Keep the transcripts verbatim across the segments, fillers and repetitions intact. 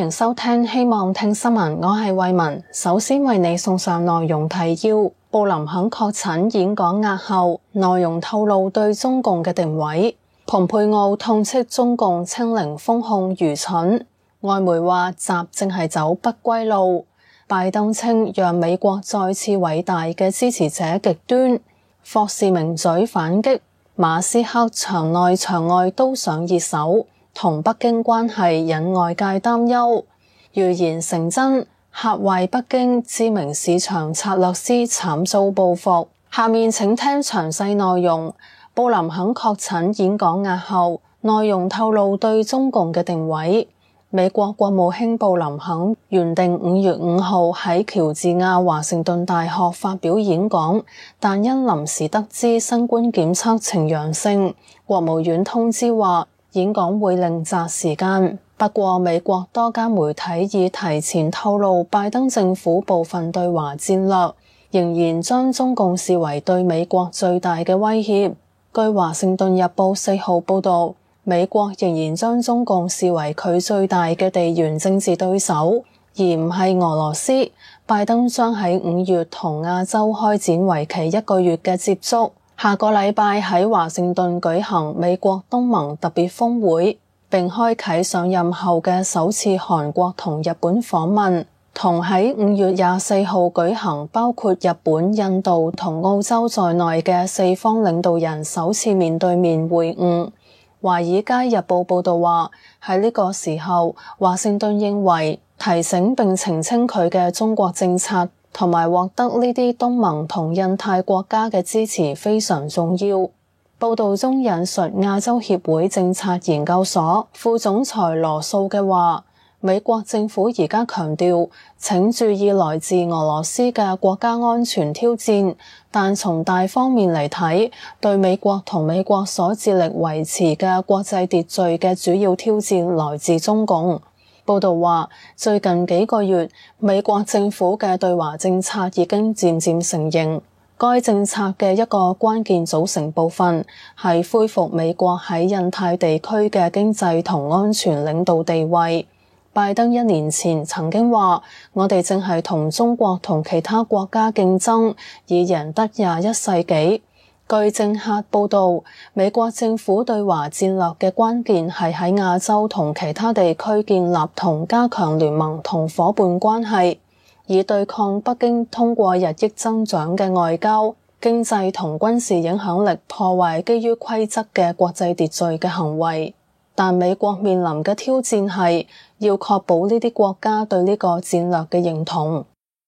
迎收聽希望聽新聞，我係慧雯。首先為你送上內容提要：布林肯確診演講押後，內容透露對中共嘅定位；蓬佩奧痛斥中共清零封控愚蠢；外媒話習正係走不歸路；拜登稱讓美國再次偉大嘅支持者極端；霍士名嘴反擊，馬斯克場內場外都上熱搜，同北京關係引外界擔憂，預言成真，嚇壞北京知名市場策略師慘遭報復。下面請聽詳細內容。布林肯確診演講押後，內容透露對中共嘅定位。美國國務卿布林肯原定五月五號喺喬治亞華盛頓大學發表演講，但因臨時得知新冠檢測呈陽性，國務院通知話演講會另擇時間。不過美國多家媒體已提前透露，拜登政府部分對華戰略仍然將中共視為對美國最大嘅威脅。據華盛頓日報四號報道，美國仍然將中共視為佢最大嘅地緣政治對手，而唔係俄羅斯。拜登將喺五月同亞洲開展為期一個月嘅接觸。下個禮拜喺華盛頓舉行美國東盟特別峰會，並開啟上任後嘅首次韓國同日本訪問，同喺五月廿四號舉行包括日本、印度同澳洲在內嘅四方領導人首次面對面會晤。華爾街日報報道話，喺呢個時候，華盛頓認為提醒並澄清佢嘅中國政策同埋獲得呢啲東盟同印太國家嘅支持非常重要。報道中引述亞洲協會政策研究所副總裁羅素嘅話，美國政府而家強調，請注意來自俄羅斯嘅國家安全挑戰，但從大方面嚟睇，對美國同美國所致力維持嘅國際秩序嘅主要挑戰來自中共。報道話，最近幾個月，美國政府嘅對華政策已經漸漸成型。該政策嘅一個關鍵組成部分係恢復美國喺印太地區嘅經濟同安全領導地位。拜登一年前曾經話，我哋正係同中國同其他國家競爭，以贏得廿一世紀。據政客報道，美國政府對華戰略嘅關鍵係喺亞洲同其他地區建立同加強聯盟同夥伴關係，以對抗北京通過日益增長嘅外交、經濟同軍事影響力破壞基於規則嘅國際秩序嘅行為。但美國面臨嘅挑戰係要確保呢啲國家對呢個戰略嘅認同。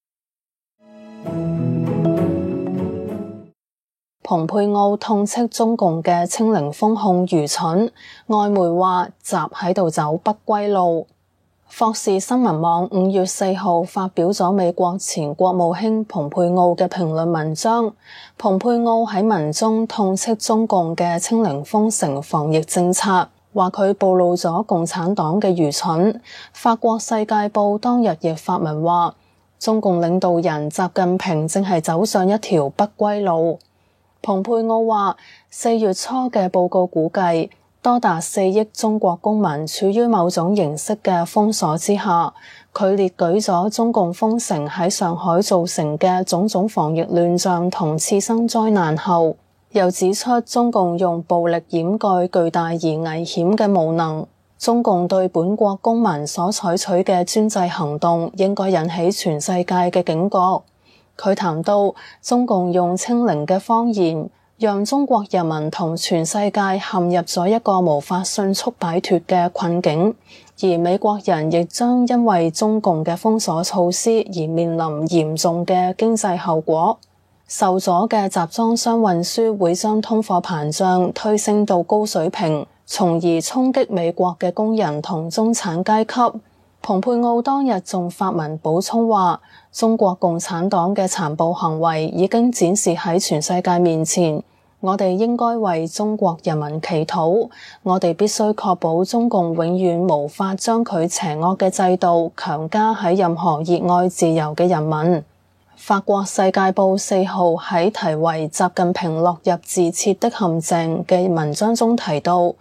蓬佩奧痛斥中共嘅清零封控愚蠢，外媒話習喺度走不歸路。霍士新聞網五月四號發表咗美國前國務卿蓬佩奧嘅評論文章，蓬佩奧喺文中痛斥中共嘅清零封城防疫政策，話佢暴露咗共產黨嘅愚蠢。法國世界報當日亦發文話，中共領導人習近平正係走上一條不歸路。蓬佩奧話，四月初嘅報告估計，多達四億中國公民處於某種形式嘅封鎖之下。佢列舉咗中共封城喺上海造成嘅種種防疫亂象同次生災難後，又指出中共用暴力掩蓋巨大而危險嘅無能。中共對本國公民所採取嘅專制行動應該引起全世界嘅警覺。佢談到中共用清零嘅謊言，讓中國人民同全世界陷入咗一個無法迅速擺脫嘅困境，而美國人亦將因為中共嘅封鎖措施而面臨嚴重嘅經濟後果。受阻嘅集裝箱運輸會將通貨膨脹推升到高水平，從而衝擊美國嘅工人同中產階級。蓬佩奧當日仲發文補充話，中國共產黨嘅殘暴行為已經展示喺全世界面前，我哋應該為中國人民祈禱，我哋必須確保中共永遠無法將佢邪惡嘅制度強加喺任何熱愛自由嘅人民。法國世界報四號喺題為習近平落入自設的陷阱嘅文章中提到，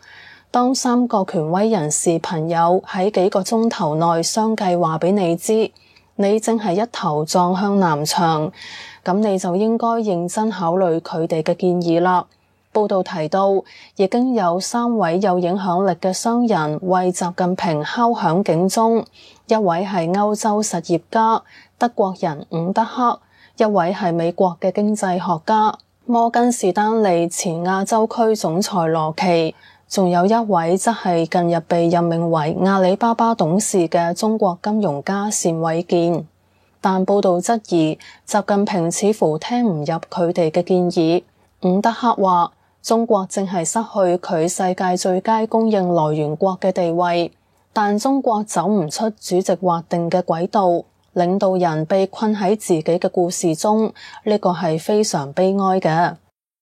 當三個權威人士朋友喺幾個鐘頭內相繼話俾你知，你正係一頭撞向南牆，咁你就應該認真考慮佢哋嘅建議啦。報道提到，已經有三位有影響力嘅商人為習近平敲響警鐘，一位係歐洲實業家德國人伍德克，一位係美國嘅經濟學家摩根士丹利前亞洲區總裁羅奇，仲有一位則係近日被任命為阿里巴巴董事嘅中國金融家單偉健。但報道質疑習近平似乎聽唔入佢哋嘅建議。伍德克話，中國正係失去佢世界最佳供應來源國嘅地位，但中國走唔出主席劃定嘅軌道，領導人被困喺自己嘅故事中，呢個係非常悲哀嘅。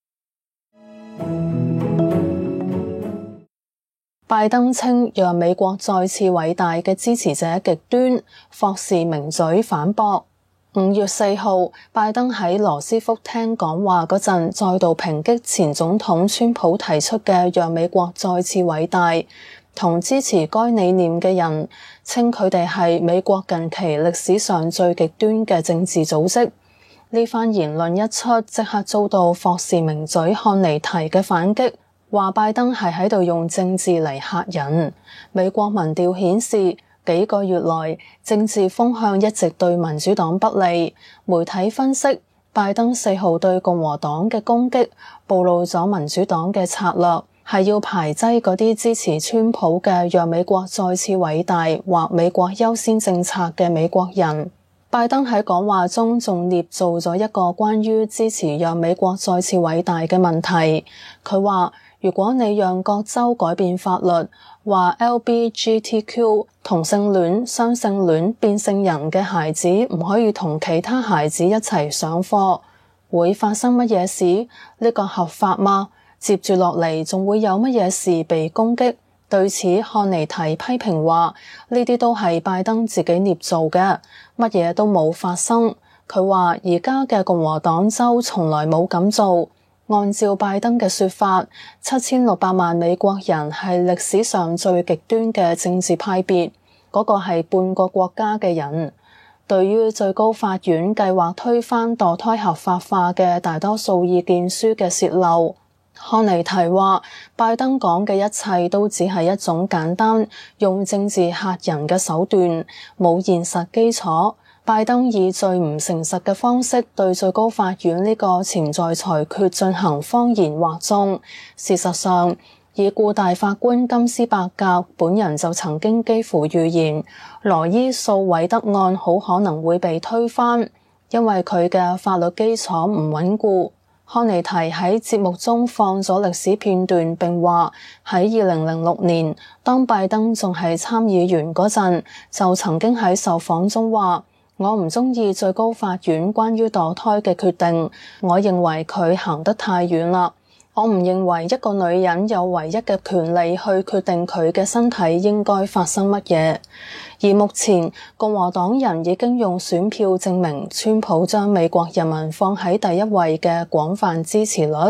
拜登稱讓美國再次偉大嘅支持者極端，霍士名嘴反駁。五月四號，拜登喺羅斯福聽講話嗰陣，再度抨擊前總統川普提出嘅讓美國再次偉大，同支持該理念嘅人稱佢哋係美國近期歷史上最極端嘅政治組織。呢番言論一出，即刻遭到霍士名嘴漢尼提嘅反擊，話拜登係喺度用政治嚟嚇人。美國民調顯示，幾個月來政治風向一直對民主黨不利。媒體分析，拜登四號對共和黨嘅攻擊暴露咗民主黨嘅策略，係要排擠嗰啲支持川普嘅讓美國再次偉大或美國優先政策嘅美國人。拜登喺講話中仲捏造咗一個關於支持讓美國再次偉大嘅問題。佢話，如果你讓各州改變法律，話 L G B T Q 同性戀、雙性戀、變性人嘅孩子唔可以同其他孩子一齊上課，會發生乜嘢事？呢個合法嗎？接住落嚟仲會有乜嘢事被攻擊？對此，漢尼提批評話，呢啲都係拜登自己捏造嘅，乜嘢都冇發生。佢話而家嘅共和黨州從來冇咁做。按照拜登嘅說法，七千六百萬美國人係歷史上最極端嘅政治派別，嗰個係半個國家嘅人。對於最高法院計劃推翻墮胎合法化嘅大多數意見書嘅洩漏，漢尼提話，拜登講嘅一切都只係一種簡單用政治嚇人嘅手段，冇現實基礎。拜登以最唔誠實嘅方式對最高法院呢個潛在裁決進行謊言惑眾。事實上，已故大法官金斯伯格本人就曾經幾乎預言羅伊訴韋德案好可能會被推翻，因為佢嘅法律基礎唔穩固。漢尼提喺節目中放咗歷史片段，並話喺二零零六年，當拜登仲係參議員嗰陣，就曾經喺受訪中話，我唔鍾意最高法院關於墮胎嘅決定，我認為佢行得太遠啦。我唔認為一個女人有唯一嘅權利去決定佢嘅身體應該發生乜嘢。而目前共和黨人已經用選票證明川普將美國人民放喺第一位嘅廣泛支持率。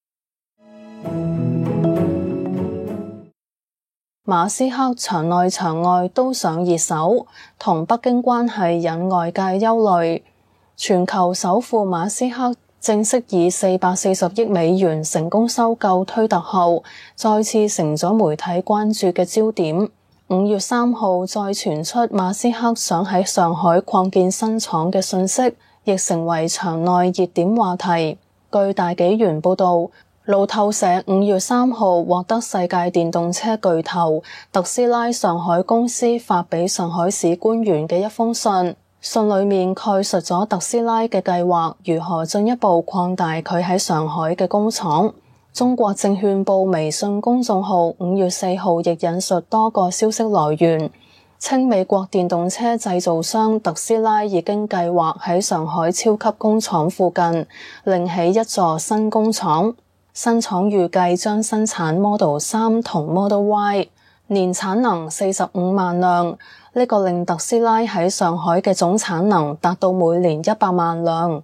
馬斯克場內場外都上熱搜，同北京關係引外界憂慮。全球首富馬斯克正式以四百四十億美元成功收購推特後，再次成咗媒體關注嘅焦點。五月三號再傳出馬斯克想喺上海擴建新廠嘅訊息，亦成為場內熱點話題。據大紀元報道，路透社五月三號獲得世界電動車巨頭特斯拉上海公司發俾上海市官員嘅一封信，信裏面概述咗特斯拉嘅計劃如何進一步擴大佢喺上海嘅工廠。中國證券報微信公眾號五月四號亦引述多個消息來源，稱美國電動車製造商特斯拉已經計劃喺上海超級工廠附近另起一座新工廠。新廠預計將生產 Model 三同 Model Y， 年產能四十五萬輛，呢個令特斯拉喺上海嘅總產能達到每年一百萬輛。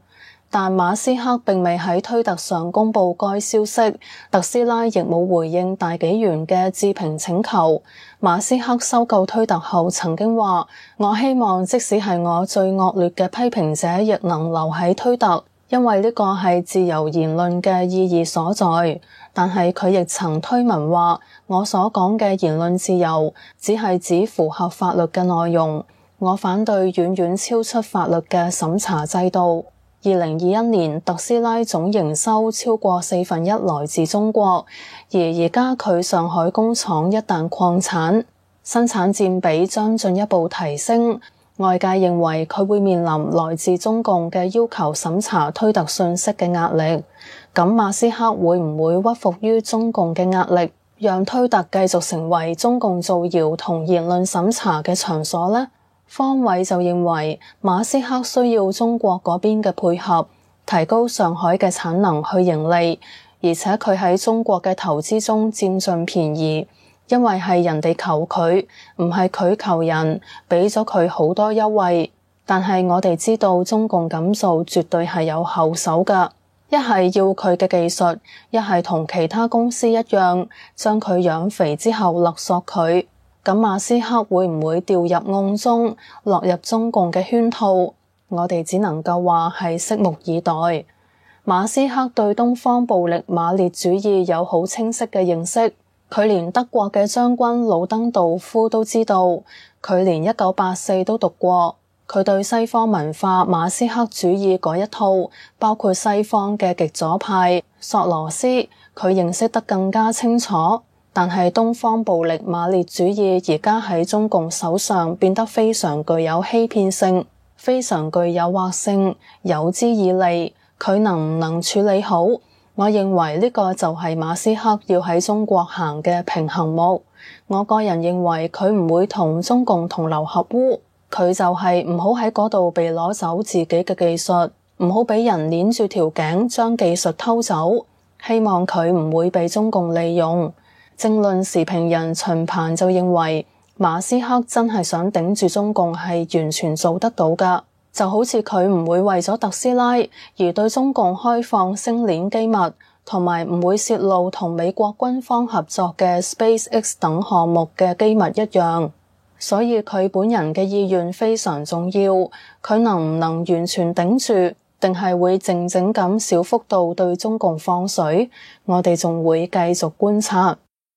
但馬斯克並未喺推特上公布該消息，特斯拉亦冇回應大紀元嘅置評請求。馬斯克收購推特後曾經話：我希望即使係我最惡劣嘅批評者，亦能留喺推特，因為呢個係自由言論嘅意義所在。但係佢亦曾推文話：我所講嘅言論自由只係指符合法律嘅內容，我反對遠遠超出法律嘅審查制度。二零二一年特斯拉總營收超過四分一來自中國，而而家佢上海工廠一旦擴產，生產佔比將進一步提升。外界認為佢會面臨來自中共嘅要求審查推特信息嘅壓力。咁馬斯克會唔會屈服於中共嘅壓力，讓推特繼續成為中共造謠同言論審查嘅場所呢？方偉就認為馬斯克需要中國嗰邊嘅配合，提高上海嘅產能去盈利，而且佢喺中國嘅投資中佔盡便宜，因為係人哋求佢，唔係佢求人，俾咗佢好多優惠。但係我哋知道中共咁做絕對係有後手㗎，一係要佢嘅技術，一係同其他公司一樣，將佢養肥之後勒索佢。咁馬斯克會唔會掉入甕中，落入中共嘅圈套？我哋只能夠話係拭目以待。馬斯克對東方暴力馬列主義有好清晰嘅認識，佢連德國嘅將軍魯登道夫都知道，佢連一九八四都讀過，佢對西方文化馬斯克主義嗰一套，包括西方嘅極左派索羅斯，佢認識得更加清楚。但係東方暴力馬列主義而家喺中共手上變得非常具有欺騙性，非常具誘惑性，有之以利，佢能唔能處理好？我認為呢個就係馬斯克要喺中國行嘅平衡木。我個人認為佢唔會同中共同流合污，佢就係唔好喺嗰度被攞走自己嘅技術，唔好俾人捏住條頸將技術偷走，希望佢唔會被中共利用。政論時評人秦鵬就認為馬斯克真係想頂住中共係完全做得到㗎，就好似佢唔會為咗特斯拉而對中共開放星鏈機密，同埋唔會泄露同美國軍方合作嘅 SpaceX 等項目嘅機密一樣。所以佢本人嘅意願非常重要，佢能唔能完全頂住，定係會靜靜咁小幅度對中共放水，我哋仲會繼續觀察。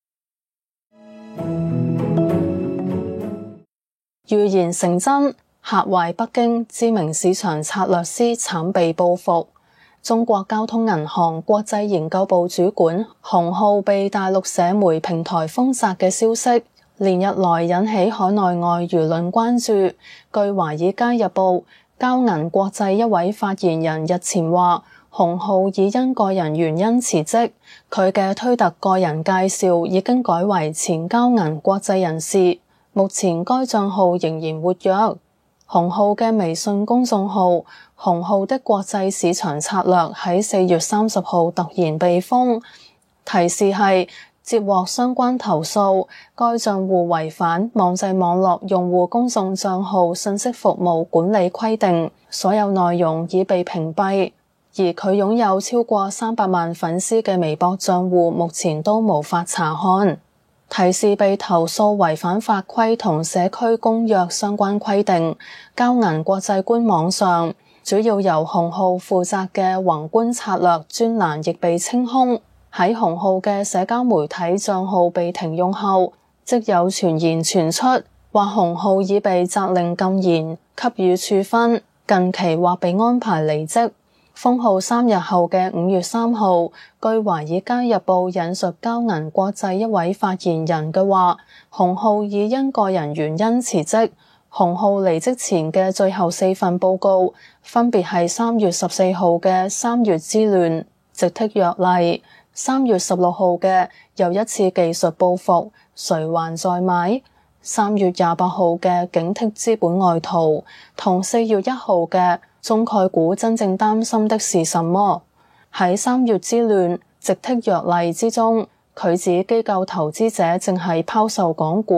預言成真，嚇壞北京知名市場策略師慘被報復。中國交通銀行國際研究部主管洪浩被大陸社媒平台封殺嘅消息，連日來引起海內外輿論關注。據華爾街日報，交銀國際一位發言人日前話，洪浩已因個人原因辭職，佢嘅推特個人介紹已經改為前交銀國際人士。目前該賬號仍然活躍。洪浩嘅微信公眾號洪浩的國際市場策略喺四月三十號突然被封，提示係接獲相關投訴，該賬戶違反網際網絡用戶公眾賬號信息服務管理規定，所有內容已被屏蔽。而佢擁有超過三百萬粉絲嘅微博賬戶目前都無法查看。提示被投訴違反法規同社區公約相關規定。交銀國際官網上主要由洪浩負責嘅宏觀策略專欄亦被清空。喺洪浩嘅社交媒體賬號被停用後，即有傳言傳出，話洪浩已被責令禁言，給予處分，近期或被安排離職。封號三日後嘅五月三號，據華爾街日報引述交銀國際一位發言人嘅話，洪浩已因個人原因辭職。洪浩離職前嘅最後四份報告，分別係三月十四號嘅三月之亂，直剔約例；三月十六號嘅又一次技術報復，誰還在買；三月廿八號嘅警惕資本外逃，同四月一號嘅中概股真正擔心的是什麼？喺三月之亂直剔約例之中，佢指機構投資者正係拋售港股，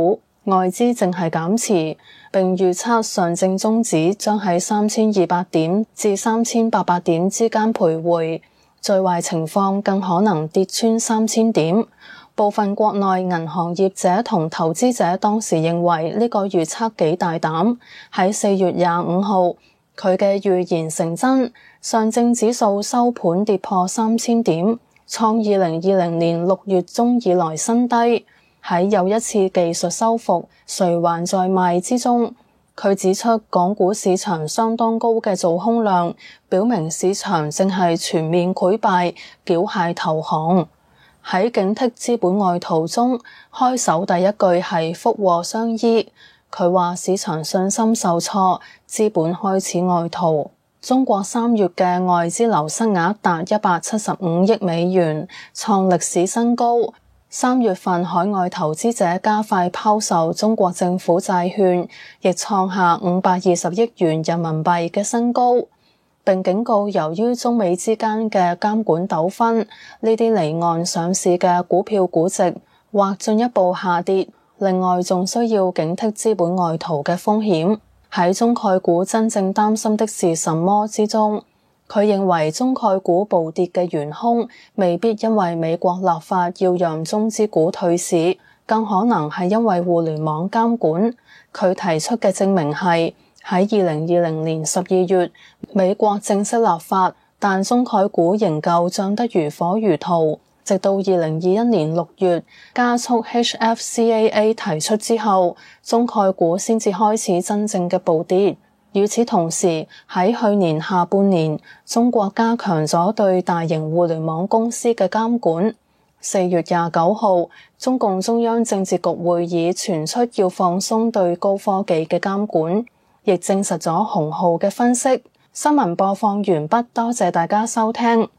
外資正係減持，並預測上證綜指將喺三千二百點至三千八百點之間徘徊，最壞情況更可能跌穿三千點。部分國內銀行業者同投資者當時認為呢個預測幾大膽，喺四月廿五號，佢嘅預言成真，上證指數收盤跌破三千點，創二零二零年六月中以來新低。喺又一次技術收復誰還在賣之中，佢指出港股市場相當高嘅做空量，表明市場正係全面潰敗，繳械投降。喺警惕資本外逃中，開首第一句係福禍相依。佢話市場信心受挫，資本開始外逃。中國三月嘅外資流失額達一百七十五億美元，創歷史新高。三月份海外投資者加快拋售中國政府債券，亦創下五百二十億元人民幣嘅新高，並警告由於中美之間嘅監管糾紛，呢啲離岸上市嘅股票估值或進一步下跌。另外，仲需要警惕資本外逃嘅風險。喺中概股真正擔心的是什麼之中，佢認為中概股暴跌嘅元兇未必因為美國立法要讓中資股退市，更可能係因為互聯網監管。佢提出嘅證明係喺二零二零年十二月，美國正式立法，但中概股仍舊漲得如火如荼，直到二零二一年六月加速 H F C A A 提出之後，中概股先至開始真正嘅暴跌。與此同時，喺去年下半年，中國加強咗對大型互聯網公司嘅監管。四月廿九號，中共中央政治局會議傳出要放鬆對高科技嘅監管，亦證實咗洪浩嘅分析。新聞播放完畢，多謝大家收聽。